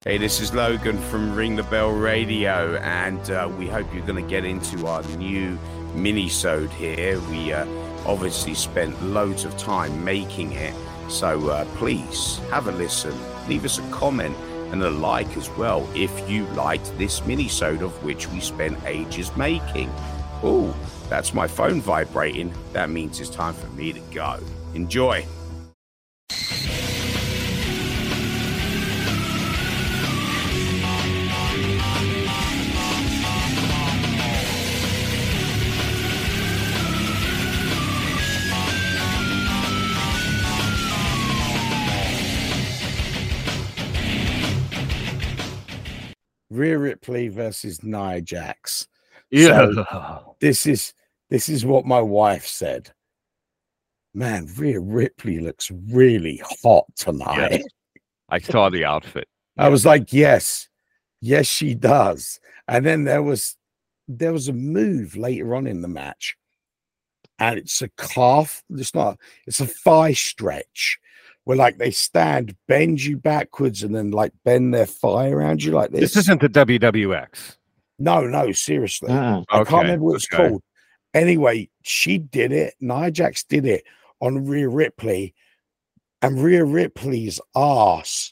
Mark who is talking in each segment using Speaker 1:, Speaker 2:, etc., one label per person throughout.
Speaker 1: Hey, this is Logan from Ring the Bell Radio, and we hope you're going to get into our new mini-sode here. We obviously spent loads of time making it, so please have a listen, leave us a comment and a like as well if you liked this mini-sode, of which we spent ages making. Oh, that's my phone vibrating. That means it's time for me to go. Enjoy. Rhea Ripley versus Nia Jax.
Speaker 2: Yeah.
Speaker 1: So this is what my wife said. Man, Rhea Ripley looks really hot tonight.
Speaker 2: Yes. I saw the outfit.
Speaker 1: I was like, yes, she does. And then there was a move later on in the match, and it's a calf. It's a thigh stretch where like they bend you backwards and then like bend their thigh around you like this.
Speaker 2: This isn't the WWX.
Speaker 1: No, seriously. I can't remember what it's called. Anyway, she did it. Nia Jax did it on Rhea Ripley, and Rhea Ripley's ass.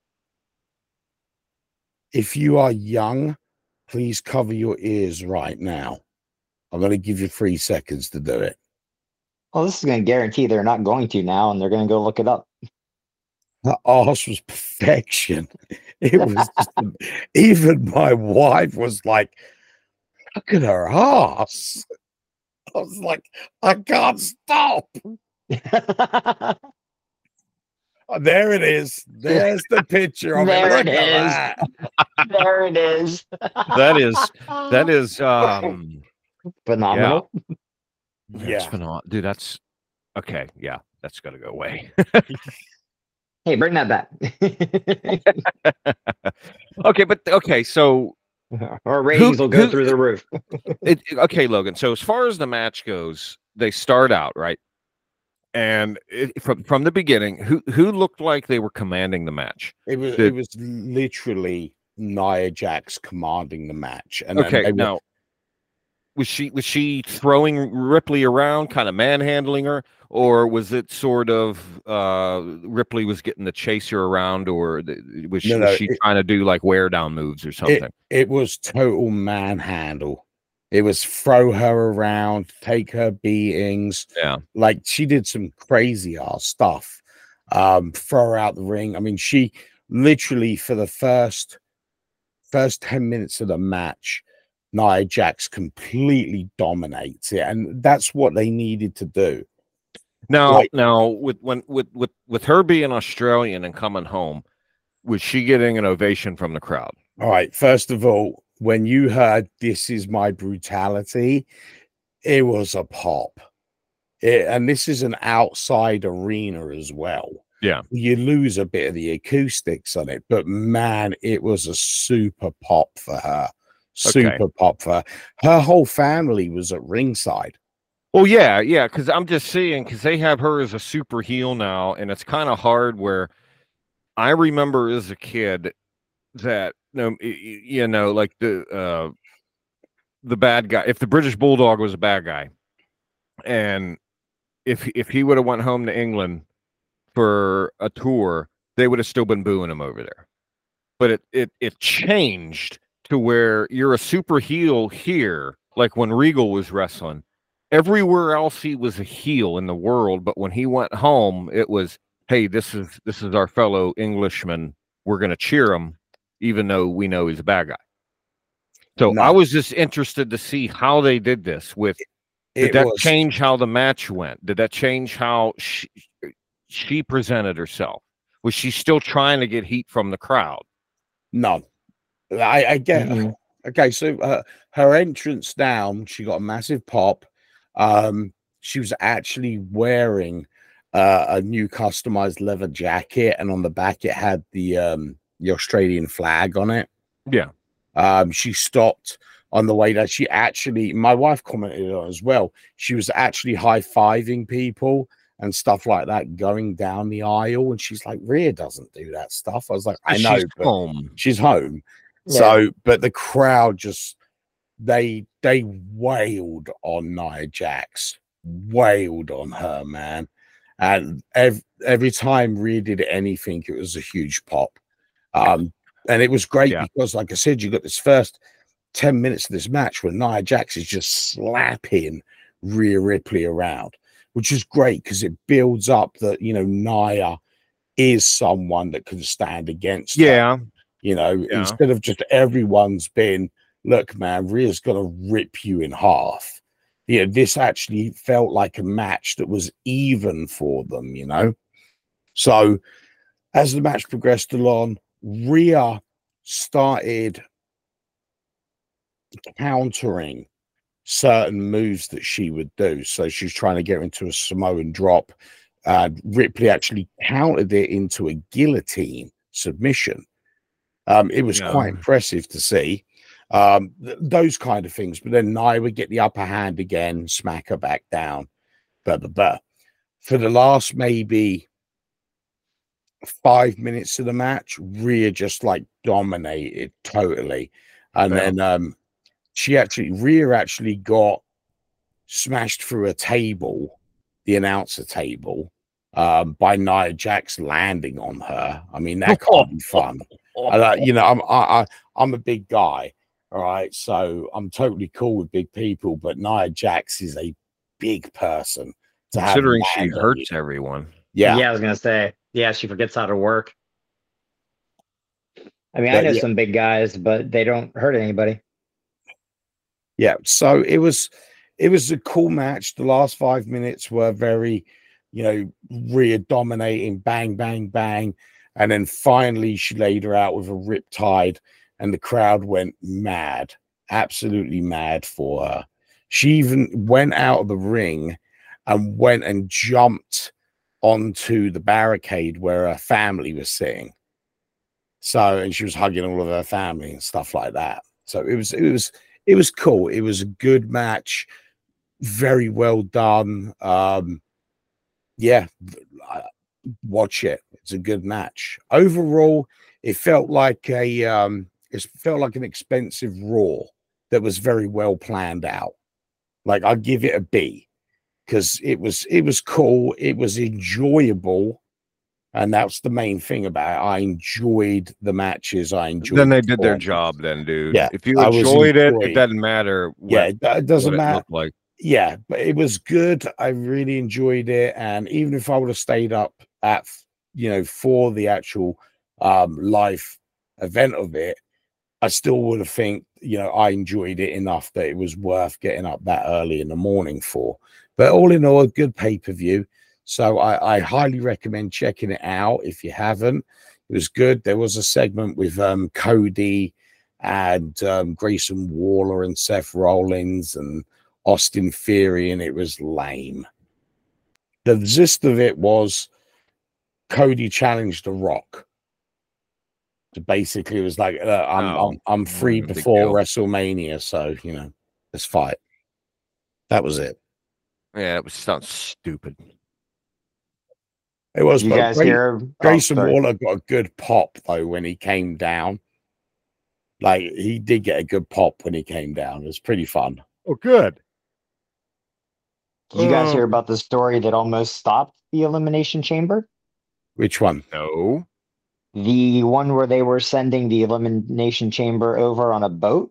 Speaker 1: If you are young, please cover your ears right now. I'm going to give you 3 seconds to do it.
Speaker 3: Well, this is going to guarantee they're not going to now, and they're going to go look it up.
Speaker 1: Her ass was perfection. It was just, even my wife was like, look at her ass. I was like, I can't stop. Oh, there it is. There's the picture of
Speaker 3: there
Speaker 1: it.
Speaker 3: It is. There it is.
Speaker 2: That is
Speaker 3: phenomenal.
Speaker 2: Yeah. Phenomenal. Dude, that's okay. Yeah, that's got to go away.
Speaker 3: Hey, bring that back.
Speaker 2: Okay, so
Speaker 3: our ratings will go through the roof.
Speaker 2: Okay, Logan. So as far as the match goes, they start out right, and from the beginning, who looked like they were commanding the match?
Speaker 1: It was literally Nia Jax commanding the match. And
Speaker 2: now was she throwing Ripley around, kind of manhandling her, or was it sort of Ripley was getting the chaser around, or was she trying to do like wear down moves or something?
Speaker 1: It was total manhandle. It was throw her around, take her beatings.
Speaker 2: Yeah, like
Speaker 1: she did some crazy ass stuff. Throw her out the ring. I mean, she literally for the first 10 minutes of the match, Nia Jax completely dominates it, and that's what they needed to do.
Speaker 2: Now, with her being Australian and coming home, was she getting an ovation from the crowd?
Speaker 1: All right. First of all, when you heard "This is my brutality," it was a pop. And this is an outside arena as well.
Speaker 2: Yeah,
Speaker 1: you lose a bit of the acoustics on it, but man, it was a super pop for her. Pop for her. Her whole family was at ringside.
Speaker 2: Oh yeah, because I'm just seeing, because they have her as a super heel now, and it's kind of hard. Where I remember as a kid that like the bad guy, if the British Bulldog was a bad guy, and if he would have went home to England for a tour, they would have still been booing him over there. But it changed to where you're a super heel here, like when Regal was wrestling. Everywhere else he was a heel in the world, but when he went home, it was, hey, this is our fellow Englishman. We're going to cheer him, even though we know he's a bad guy. So I was just interested to see how they did this. Did that change how the match went? Did that change how she presented herself? Was she still trying to get heat from the crowd?
Speaker 1: No, I get. Mm-hmm. Okay, so her entrance down, she got a massive pop. She was actually wearing a new customized leather jacket, and on the back it had the Australian flag on it.
Speaker 2: Yeah.
Speaker 1: She stopped on the way that my wife commented on as well. She was actually high-fiving people and stuff like that going down the aisle. And she's like, Rhea doesn't do that stuff. I was like, I know,
Speaker 2: she's
Speaker 1: but
Speaker 2: home.
Speaker 1: she's home.
Speaker 3: Yeah.
Speaker 1: So, but the crowd just, they wailed on Nia Jax, wailed on her, man. And every time Rhea did anything, it was a huge pop. And it was great because, like I said, you got this first 10 minutes of this match where Nia Jax is just slapping Rhea Ripley around, which is great because it builds up that, you know, Nia is someone that can stand against her. You know, instead of just everyone's been, look, man, Rhea's going to rip you in half. You know, this actually felt like a match that was even for them, you know. So as the match progressed along, Rhea started countering certain moves that she would do. So she's trying to get into a Samoan drop. Ripley actually countered it into a guillotine submission. It was quite impressive to see those kind of things. But then Nia would get the upper hand again, smack her back down. For the last maybe 5 minutes of the match, Rhea just like dominated totally. And then Rhea actually got smashed through a table, the announcer table, by Nia Jax landing on her. I mean, that can't be fun. You know, I'm a big guy, all right, so I'm totally cool with big people, but Nia Jax is a big person.
Speaker 2: Considering she hurts everyone.
Speaker 3: Yeah, I was gonna say, she forgets how to work. I mean, I know some big guys, but they don't hurt anybody.
Speaker 1: Yeah, so it was a cool match. The last 5 minutes were very, you know, Rhea dominating, bang, bang, bang. And then finally she laid her out with a riptide and the crowd went mad, absolutely mad for her. She even went out of the ring and went and jumped onto the barricade where her family was sitting. So, and she was hugging all of her family and stuff like that. So it was cool. It was a good match. Very well done. Watch it. It's a good match. Overall, it felt like an expensive Raw that was very well planned out. Like, I'll give it a B because it was cool. It was enjoyable. And that's the main thing about it. I enjoyed the matches.
Speaker 2: Then they did their job then, dude.
Speaker 1: Yeah,
Speaker 2: if you enjoyed it doesn't matter
Speaker 1: it doesn't matter.
Speaker 2: Like.
Speaker 1: Yeah, but it was good. I really enjoyed it. And even if I would have stayed up at, you know, for the actual live event of it, I still would have think, you know, I enjoyed it enough that it was worth getting up that early in the morning for. But all in all, a good pay-per-view. So I highly recommend checking it out if you haven't. It was good. There was a segment with Cody and Grayson Waller and Seth Rollins and Austin Theory, and it was lame. The gist of it was Cody challenged The Rock. So basically, it was like, I'm free before WrestleMania, so, you know, let's fight. That was it.
Speaker 2: Yeah, it sounds stupid.
Speaker 1: It was.
Speaker 3: You guys hear?
Speaker 1: Grayson Waller got a good pop though when he came down. Like, he did get a good pop when he came down. It was pretty fun.
Speaker 2: Oh, good.
Speaker 3: Did you guys hear about the story that almost stopped the Elimination Chamber?
Speaker 1: Which one?
Speaker 2: No.
Speaker 3: The one where they were sending the Elimination Chamber over on a boat.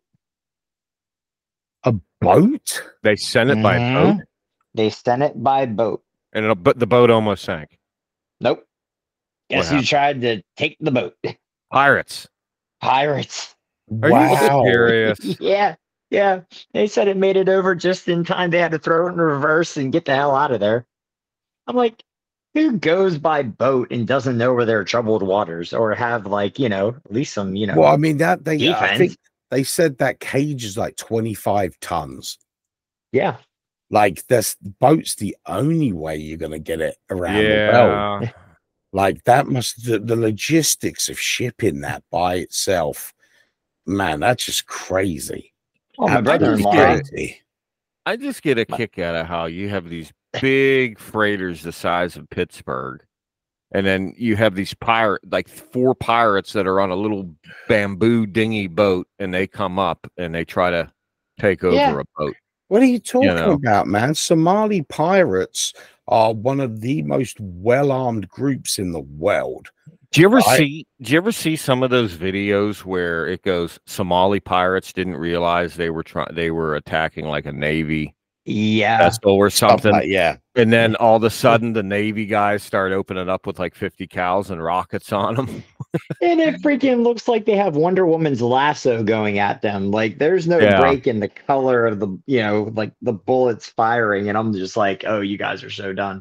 Speaker 1: A boat?
Speaker 2: They sent it by boat?
Speaker 3: They sent it by boat.
Speaker 2: And the boat almost sank.
Speaker 3: Nope. Guess who tried to take the boat?
Speaker 2: Pirates.
Speaker 3: Pirates.
Speaker 1: Wow.
Speaker 2: You serious?
Speaker 3: Yeah. They said it made it over just in time. They had to throw it in reverse and get the hell out of there. I'm like, who goes by boat and doesn't know where there are troubled waters or have, like, you know, at least some, you know.
Speaker 1: Well, I mean, I think
Speaker 3: They
Speaker 1: said that cage is like 25 tons.
Speaker 3: Yeah.
Speaker 1: Like, this boat's the only way you're going to get it around the belt. Like, that must, the logistics of shipping that by itself, man, that's just crazy.
Speaker 3: Oh, my brother-in-law.
Speaker 2: I just get a kick out of how you have these big freighters the size of Pittsburgh. And then you have these like 4 pirates that are on a little bamboo dinghy boat, and they come up and they try to take over a boat.
Speaker 1: What are you talking about, man? Somali pirates are one of the most well-armed groups in the world.
Speaker 2: Do you ever see some of those videos where it goes Somali pirates didn't realize they were attacking like a Navy vessel or something? And then all of a sudden the Navy guys start opening up with like 50 cals and rockets on them.
Speaker 3: And it freaking looks like they have Wonder Woman's lasso going at them. Like there's no break in the color of the, like the bullets firing. And I'm just like, oh, you guys are so done.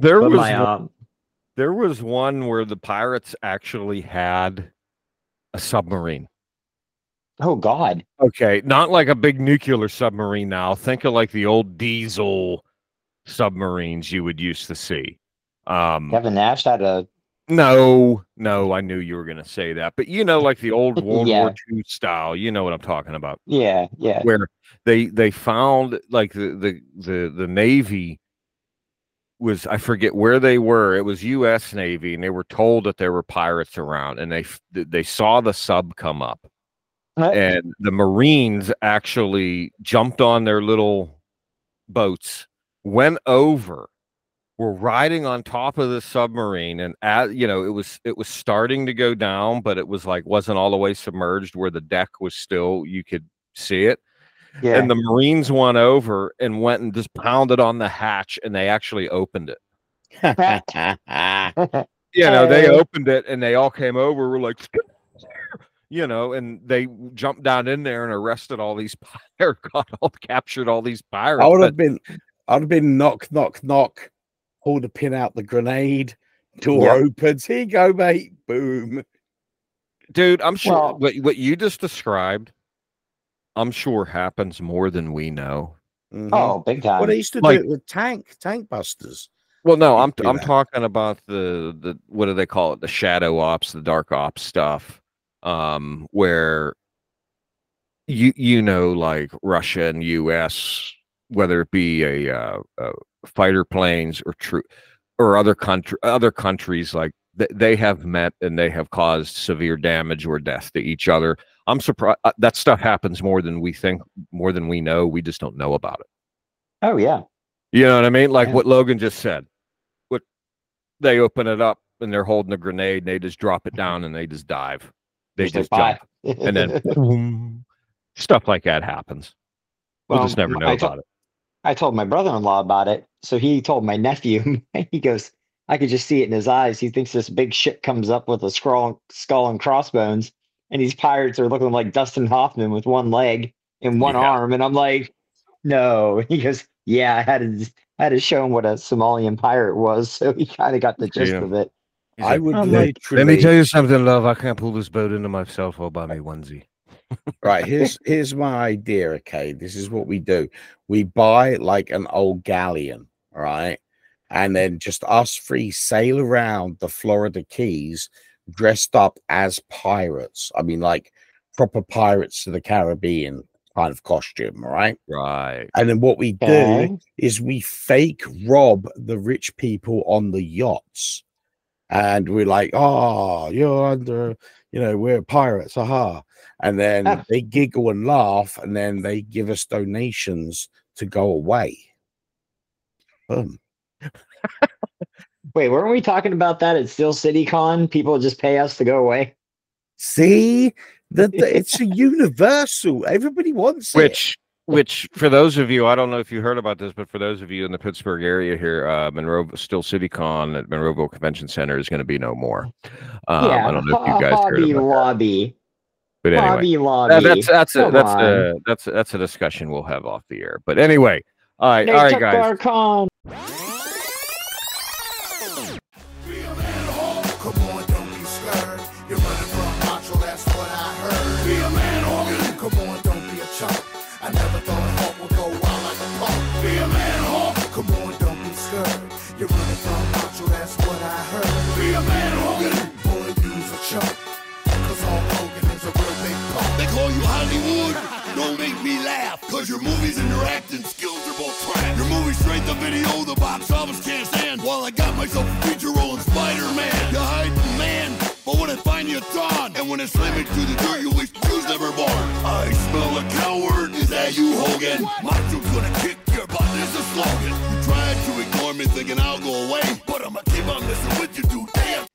Speaker 2: There was one where the pirates actually had a submarine.
Speaker 3: Oh, God.
Speaker 2: Okay. Not like a big nuclear submarine now. Think of like the old diesel submarines you would used to see.
Speaker 3: Kevin Nash had a...
Speaker 2: No, I knew you were going to say that. But, like the old World War II style, you know what I'm talking about.
Speaker 3: Yeah.
Speaker 2: Where they found like the Navy was, I forget where they were. It was U.S. Navy, and they were told that there were pirates around, and they saw the sub come up, and the Marines actually jumped on their little boats, went over, were riding on top of the submarine, and it was starting to go down, but it was like wasn't all the way submerged where the deck was still, you could see it. Yeah. And the Marines went over and went and just pounded on the hatch, and they actually opened it. They opened it, and they all came over. We're like, and they jumped down in there and arrested all these captured all these pirates.
Speaker 1: I would have been knock, knock, knock. Pull the pin out the grenade. Door opens. Here you go, mate. Boom.
Speaker 2: Dude, I'm sure what you just described, I'm sure happens more than we know.
Speaker 3: Mm-hmm. Oh, big time.
Speaker 1: Well, they used to do it with tank busters.
Speaker 2: Well, no, I'm talking about the what do they call it? The shadow ops, the dark ops stuff, where like Russia and U.S., whether it be a fighter planes or other countries, like they have met and they have caused severe damage or death to each other. I'm surprised that stuff happens more than we think, more than we know. We just don't know about it.
Speaker 3: Oh, yeah.
Speaker 2: You know what I mean? Like what Logan just said. They open it up and they're holding a grenade and they just drop it down and they just dive. They just jump. And then boom, stuff like that happens. We'll just never know about it.
Speaker 3: I told my brother-in-law about it. So he told my nephew, he goes, I could just see it in his eyes. He thinks this big ship comes up with a skull and crossbones. And these pirates are looking like Dustin Hoffman with one leg and one arm. And I'm like, no. He goes, yeah, I had to show him what a Somalian pirate was. So he kind of got the gist of it.
Speaker 1: I would
Speaker 2: let me tell you something, love. I can't pull this boat into myself all by me onesie.
Speaker 1: Right. Here's my idea. Okay. This is what we do. We buy like an old galleon. Right. And then just us 3 sail around the Florida Keys dressed up as pirates. I mean, like proper Pirates of the Caribbean kind of costume, right?
Speaker 2: Right.
Speaker 1: And then what we do is we fake rob the rich people on the yachts. And we're like, oh, you're under, we're pirates, aha. And then they giggle and laugh, and then they give us donations to go away. Boom.
Speaker 3: Wait, weren't we talking about that at Steel City Con? People just pay us to go away.
Speaker 1: See, it's a universal. Everybody wants it.
Speaker 2: Which, for those of you, I don't know if you heard about this, but for those of you in the Pittsburgh area here, Steel City Con at Monroeville Convention Center is going to be no more. I don't know if you guys heard about
Speaker 3: Lobby.
Speaker 2: That. But anyway,
Speaker 3: Hobby Lobby.
Speaker 2: That's a discussion we'll have off the air. But anyway, all right, guys.
Speaker 3: Con.
Speaker 4: Call you Hollywood. Don't make me laugh, cause your movies and your acting skills are both trash. Your movie straight to video, the box office can't stand. While I got myself a feature role in Spider-Man. You hide from man, but when I find you, it's on. And when I slam it to the dirt, you wish you was never born. I smell a coward, is that you, Hogan? Macho's gonna kick your butt, is the slogan. You tried to ignore me thinking I'll go away, but I'ma keep on messing with you, dude. Damn.